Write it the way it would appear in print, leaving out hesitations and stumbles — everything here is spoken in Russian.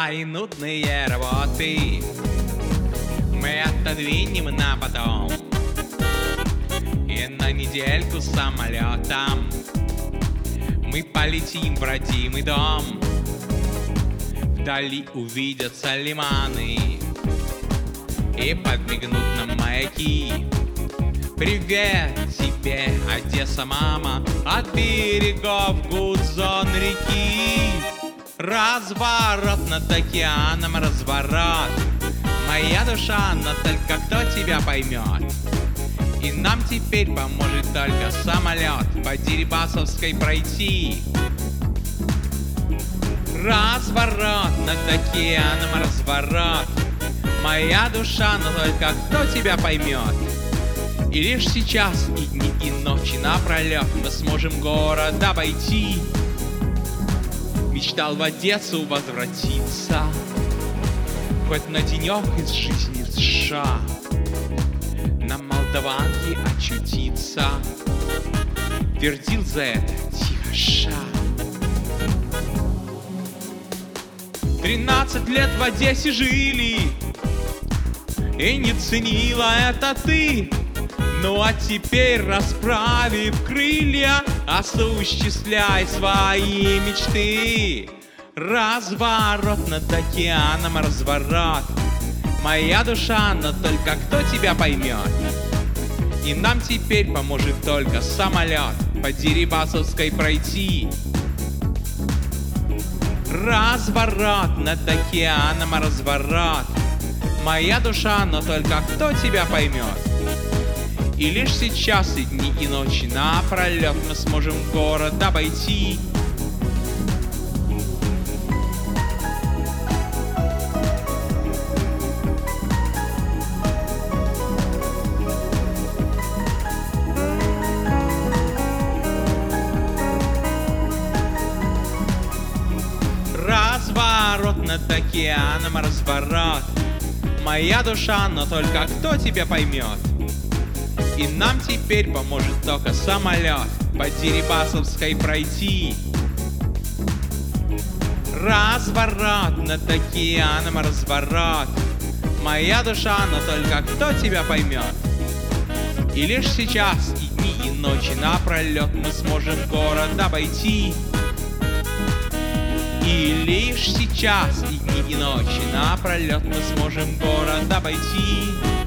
и нудные работы мы отодвинем на потом, и на недельку самолетом мы полетим в родимый дом. Вдали увидятся лиманы и подмигнут нам маяки. Привет тебе, Одесса, мама, от берегов Гудзон реки. Разворот над океаном, разворот. Моя душа, но только кто тебя поймет? И нам теперь поможет только самолет по Дерибасовской пройти. Разворот над океаном, разворот. Моя душа, но только кто тебя поймет? И лишь сейчас и дни, и ночи напролет мы сможем город обойти. Мечтал в Одессу возвратиться, хоть на денек из жизни в США, на Молдаванке очутиться. Твердил за это тихо. 13 лет в Одессе жили, и не ценила это ты. Ну а теперь, расправив крылья, осуществляй свои мечты. Разворот над океаном, разворот. Моя душа, но только кто тебя поймет? И нам теперь поможет только самолет по Дерибасовской пройти. Разворот над океаном, разворот. Моя душа, но только кто тебя поймет? И лишь сейчас и дни, и ночи напролет мы сможем город обойти. Разворот над океаном, разворот. Моя душа, но только кто тебя поймет? И нам теперь поможет только самолет по Дерибасовской пройти. Разворот над океаном, разворот. Моя душа, но только кто тебя поймет? И лишь сейчас и дни, и ночи напролет мы сможем город обойти. И лишь сейчас и дни, и ночи напролет мы сможем город обойти.